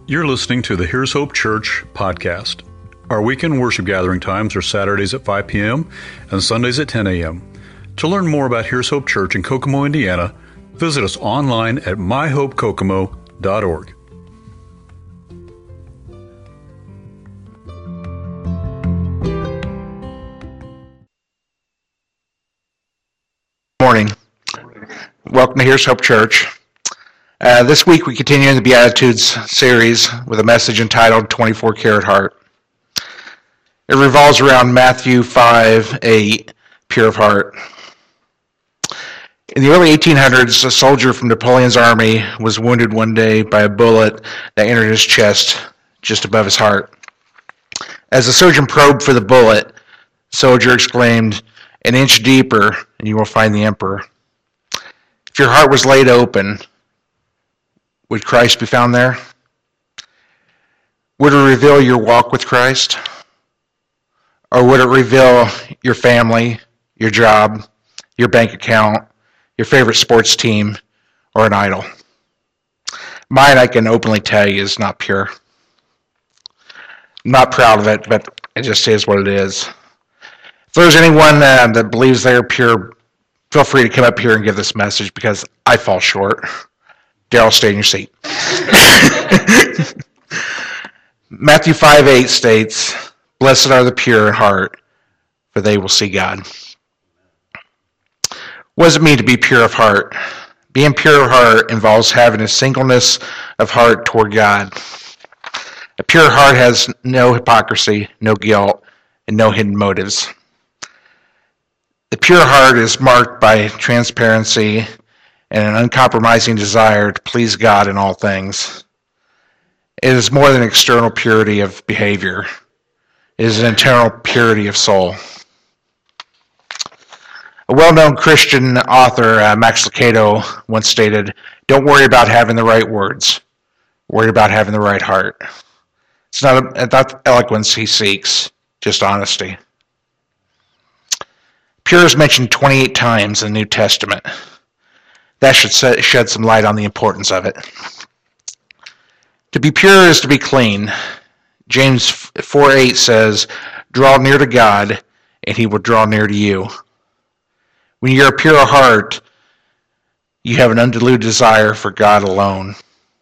You're listening to the Here's Hope Church podcast. Our weekend worship gathering times are Saturdays at 5 p.m. and Sundays at 10 a.m. To learn more about Here's Hope Church in Kokomo, Indiana, visit us online at myhopekokomo.org. Morning. Welcome to Here's Hope Church. This week we continue in the Beatitudes series with a message entitled 24 Karat Heart. It revolves around Matthew 5:8, pure of heart. In the early 1800s, a soldier from Napoleon's army was wounded one day by a bullet that entered his chest just above his heart. As the surgeon probed for the bullet, the soldier exclaimed, "An inch deeper and you will find the emperor." If your heart was laid open, would Christ be found there? Would it reveal your walk with Christ? Or would it reveal your family, your job, your bank account, your favorite sports team, or an idol? Mine, I can openly tell you, is not pure. I'm not proud of it, but it just is what it is. If there's anyone that believes they're pure, feel free to come up here and give this message because I fall short. Daryl, stay in your seat. Matthew 5:8 states, "Blessed are the pure in heart, for they will see God." What does it mean to be pure of heart? Being pure of heart involves having a singleness of heart toward God. A pure heart has no hypocrisy, no guilt, and no hidden motives. The pure heart is marked by transparency and an uncompromising desire to please God in all things. It is more than external purity of behavior. It is an internal purity of soul. A well-known Christian author, Max Lucado, once stated, "Don't worry about having the right words. Worry about having the right heart." It's not eloquence he seeks, just honesty. Pure is mentioned 28 times in the New Testament. That should shed some light on the importance of it. To be pure is to be clean. James 4:8 says, "Draw near to God, and he will draw near to you." When you're a pure heart, you have an undiluted desire for God alone.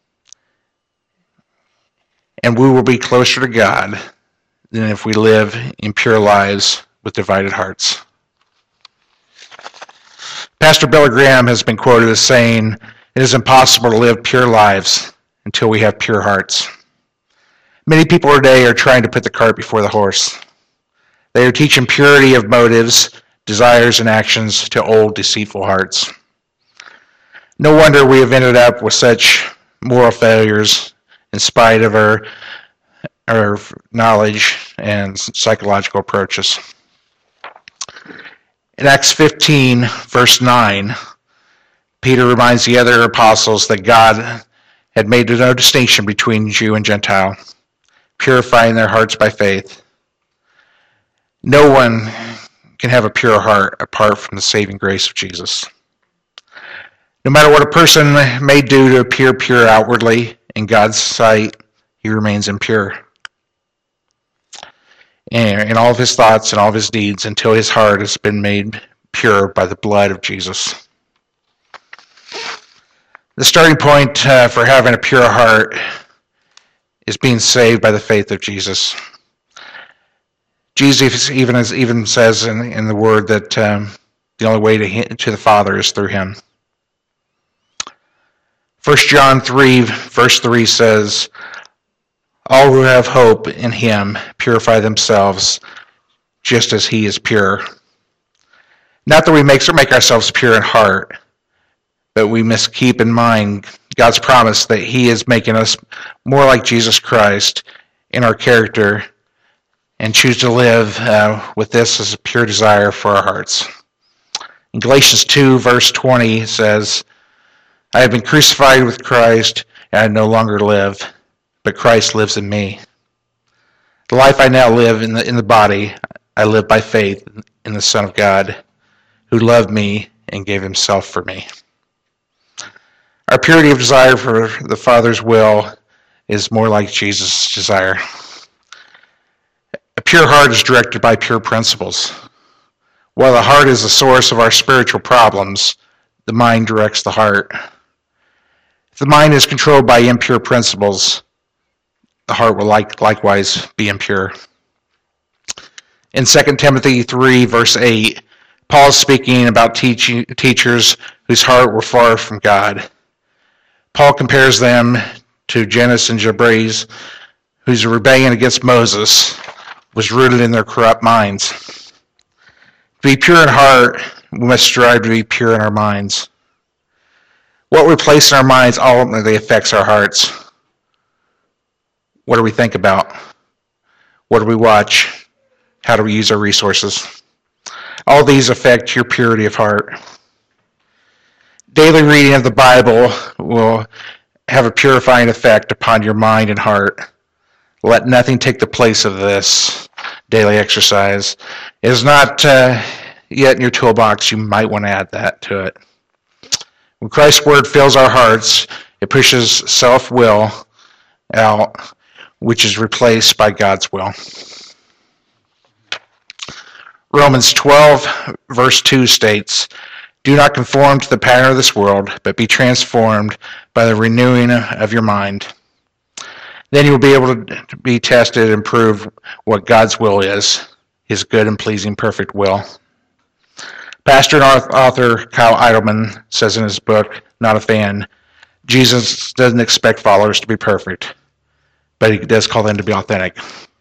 And we will be closer to God than if we live impure lives with divided hearts. Pastor Billy Graham has been quoted as saying, "It is impossible to live pure lives until we have pure hearts." Many people today are trying to put the cart before the horse. They are teaching purity of motives, desires, and actions to old, deceitful hearts. No wonder we have ended up with such moral failures in spite of our knowledge and psychological approaches. In Acts 15, verse 9, Peter reminds the other apostles that God had made no distinction between Jew and Gentile, purifying their hearts by faith. No one can have a pure heart apart from the saving grace of Jesus. No matter what a person may do to appear pure outwardly, in God's sight, he remains impure in all of his thoughts and all of his deeds until his heart has been made pure by the blood of Jesus. The starting point for having a pure heart is being saved by the faith of Jesus. Jesus even says in the Word that the only way to the Father is through him. 1 John 3, verse 3 says, "All who have hope in him purify themselves just as he is pure." Not that we make ourselves pure in heart, but we must keep in mind God's promise that he is making us more like Jesus Christ in our character and choose to live with this as a pure desire for our hearts. In Galatians 2, verse 20 says, "I have been crucified with Christ, and I no longer live, but Christ lives in me. The life I now live in the body, I live by faith in the Son of God, who loved me and gave himself for me." Our purity of desire for the Father's will is more like Jesus' desire. A pure heart is directed by pure principles. While the heart is the source of our spiritual problems, the mind directs the heart. If the mind is controlled by impure principles, the heart will likewise be impure. In 2 Timothy 3, verse 8, Paul is speaking about teachers whose heart were far from God. Paul compares them to Jannes and Jambres, whose rebellion against Moses was rooted in their corrupt minds. To be pure in heart, we must strive to be pure in our minds. What we place in our minds ultimately affects our hearts. What do we think about? What do we watch? How do we use our resources? All these affect your purity of heart. Daily reading of the Bible will have a purifying effect upon your mind and heart. Let nothing take the place of this daily exercise. It is not yet in your toolbox. You might want to add that to it. When Christ's word fills our hearts, it pushes self-will out, which is replaced by God's will. Romans 12, verse 2 states, "Do not conform to the pattern of this world, but be transformed by the renewing of your mind. Then you will be able to be tested and prove what God's will is, his good and pleasing perfect will." Pastor and author Kyle Idleman says in his book, Not a Fan, Jesus doesn't expect followers to be perfect, but he does call them to be authentic.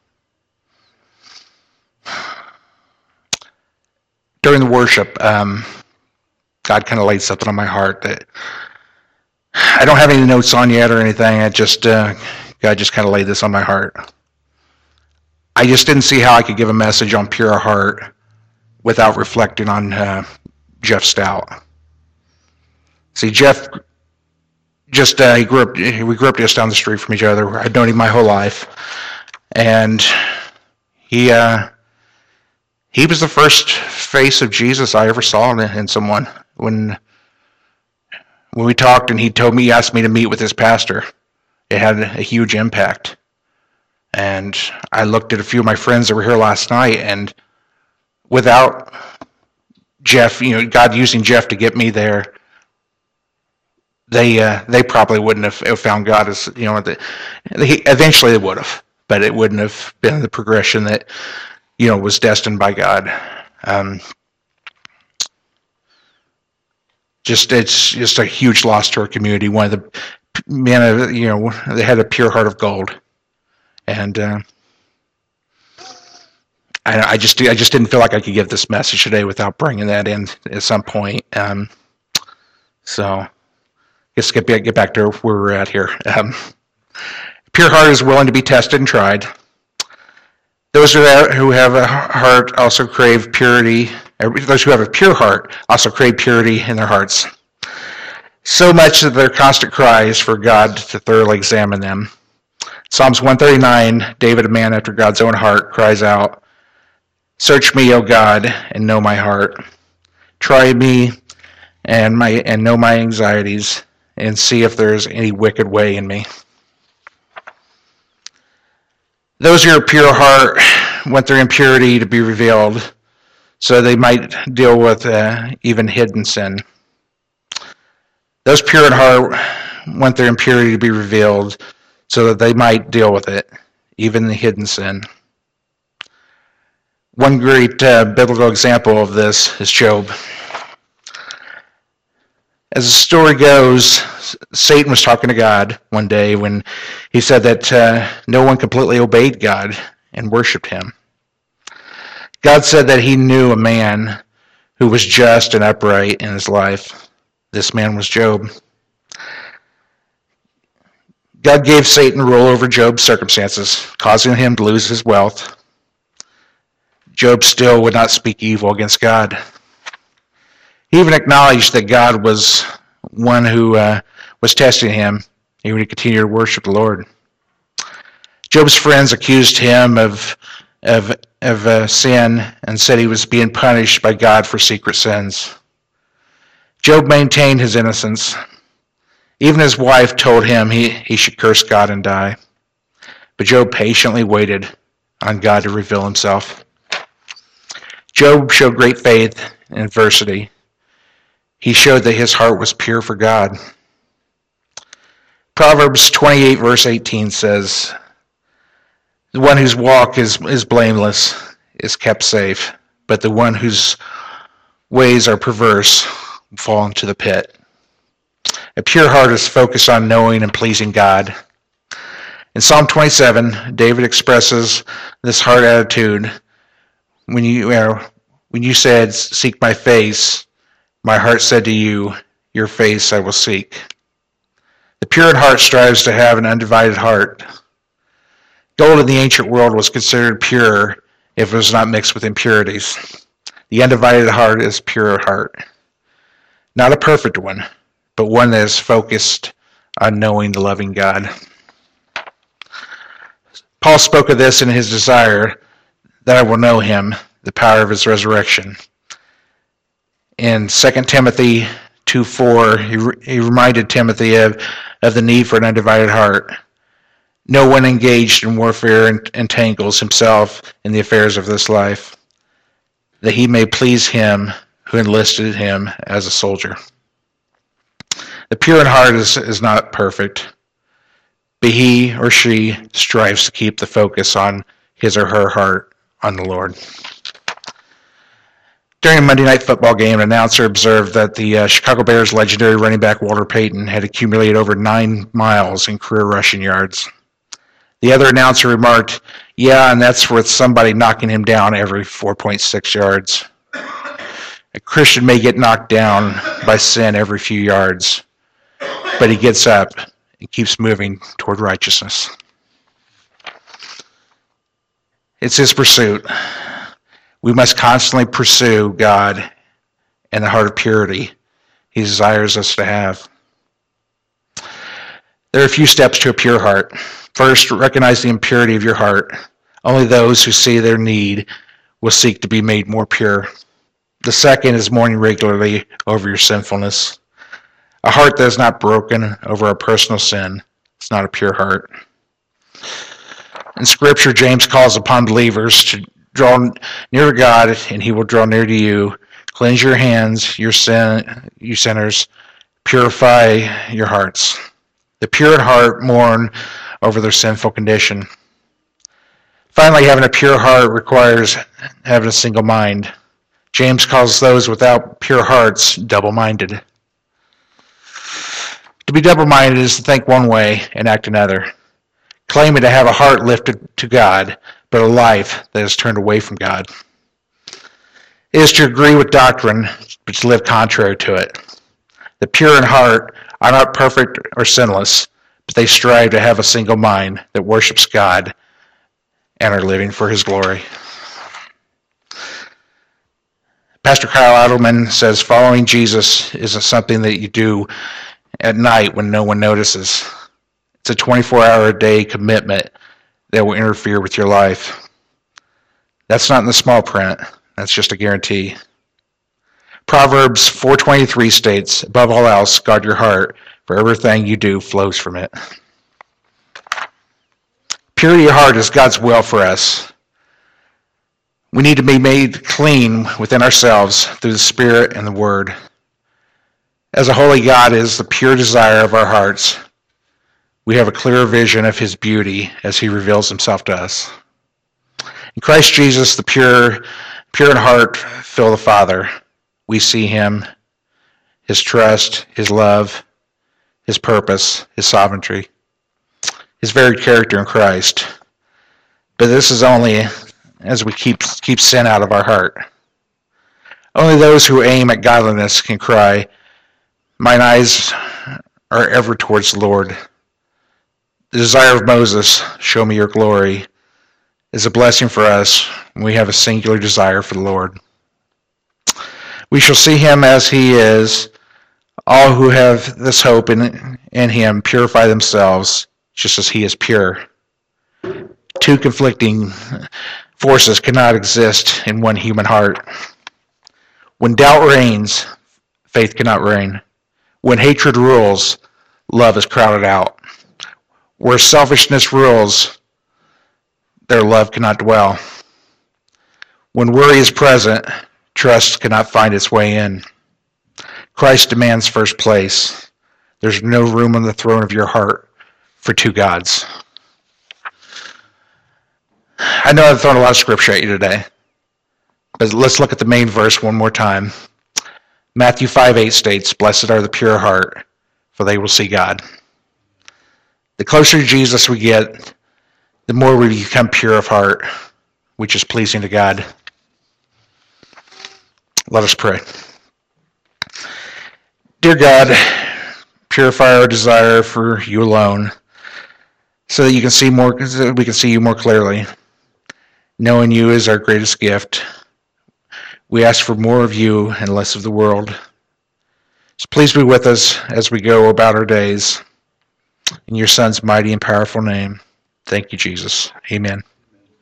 During the worship, God kind of laid something on my heart that I don't have any notes on yet or anything. God just kind of laid this on my heart. I just didn't see how I could give a message on pure heart without reflecting on Jeff Stout. See, Jeff, we grew up just down the street from each other. I'd known him my whole life, and he was the first face of Jesus I ever saw in someone. When we talked and he asked me to meet with his pastor, it had a huge impact. And I looked at a few of my friends that were here last night, and without Jeff, God using Jeff to get me there, they probably wouldn't have found God as, eventually they would have, but it wouldn't have been the progression that, was destined by God. It's just a huge loss to our community. One of the men, they had a pure heart of gold, and I just didn't feel like I could give this message today without bringing that in at some point. So I guess get back to where we're at here. Pure heart is willing to be tested and tried. Those who have a heart also crave purity. Those who have a pure heart also crave purity in their hearts. So much that their constant cry is for God to thoroughly examine them. Psalms 139, David, a man after God's own heart, cries out, "Search me, O God, and know my heart. Try me and know my anxieties, and see if there is any wicked way in me." Those who are pure heart want their impurity to be revealed, so they might deal with even hidden sin. Those pure in heart want their impurity to be revealed, so that they might deal with it, even the hidden sin. One great biblical example of this is Job. As the story goes, Satan was talking to God one day when he said that no one completely obeyed God and worshipped him. God said that he knew a man who was just and upright in his life. This man was Job. God gave Satan rule over Job's circumstances, causing him to lose his wealth. Job still would not speak evil against God. He even acknowledged that God was one who was testing him. He would continue to worship the Lord. Job's friends accused him of sin and said he was being punished by God for secret sins. Job maintained his innocence. Even his wife told him he should curse God and die. But Job patiently waited on God to reveal himself. Job showed great faith in adversity. He showed that his heart was pure for God. Proverbs 28 verse 18 says, "The one whose walk is blameless is kept safe, but the one whose ways are perverse will fall into the pit." A pure heart is focused on knowing and pleasing God. In Psalm 27, David expresses this heart attitude when you said, "Seek my face," my heart said to you, "Your face I will seek." The pure in heart strives to have an undivided heart. Gold in the ancient world was considered pure if it was not mixed with impurities. The undivided heart is pure heart. Not a perfect one, but one that is focused on knowing the loving God. Paul spoke of this in his desire that I will know him, the power of his resurrection. In 2 Timothy 2:4, he reminded Timothy of the need for an undivided heart. No one engaged in warfare entangles himself in the affairs of this life, that he may please him who enlisted him as a soldier. The pure in heart is not perfect, but he or she strives to keep the focus on his or her heart on the Lord. During a Monday Night Football game, an announcer observed that the Chicago Bears legendary running back Walter Payton had accumulated over 9 miles in career rushing yards. The other announcer remarked, "Yeah, and that's with somebody knocking him down every 4.6 yards. A Christian may get knocked down by sin every few yards, but he gets up and keeps moving toward righteousness." It's his pursuit. We must constantly pursue God and the heart of purity he desires us to have. There are a few steps to a pure heart. First, recognize the impurity of your heart. Only those who see their need will seek to be made more pure. The second is mourning regularly over your sinfulness. A heart that is not broken over a personal sin is not a pure heart. In Scripture, James calls upon believers to draw near to God, and he will draw near to you. Cleanse your hands, you sinners. Purify your hearts. The pure in heart mourn over their sinful condition. Finally, having a pure heart requires having a single mind. James calls those without pure hearts double-minded. To be double-minded is to think one way and act another, claiming to have a heart lifted to God, but a life that is turned away from God. It is to agree with doctrine, but to live contrary to it. The pure in heart are not perfect or sinless, but they strive to have a single mind that worships God and are living for his glory. Pastor Kyle Adelman says following Jesus isn't something that you do at night when no one notices. It's a 24-hour-a-day commitment that will interfere with your life. That's not in the small print. That's just a guarantee. Proverbs 4:23 states, "Above all else, guard your heart, for everything you do flows from it." Purity of heart is God's will for us. We need to be made clean within ourselves through the Spirit and the Word. As a holy God is the pure desire of our hearts, we have a clearer vision of his beauty as he reveals himself to us. In Christ Jesus, the pure in heart fill the Father. We see him, his trust, his love, his purpose, his sovereignty, his very character in Christ. But this is only as we keep sin out of our heart. Only those who aim at godliness can cry, "Mine eyes are ever towards the Lord." The desire of Moses, "Show me your glory," is a blessing for us when we have a singular desire for the Lord. We shall see him as he is. All who have this hope in him purify themselves just as he is pure. Two conflicting forces cannot exist in one human heart. When doubt reigns, faith cannot reign. When hatred rules, love is crowded out. Where selfishness rules, their love cannot dwell. When worry is present, trust cannot find its way in. Christ demands first place. There's no room on the throne of your heart for two gods. I know I've thrown a lot of scripture at you today, but let's look at the main verse one more time. Matthew 5:8 states, "Blessed are the pure heart, for they will see God." The closer to Jesus we get, the more we become pure of heart, which is pleasing to God. Let us pray. Dear God, purify our desire for you alone, so that you can see more, so that we can see you more clearly. Knowing you is our greatest gift. We ask for more of you and less of the world. So please be with us as we go about our days. In your Son's mighty and powerful name. Thank you, Jesus. Amen.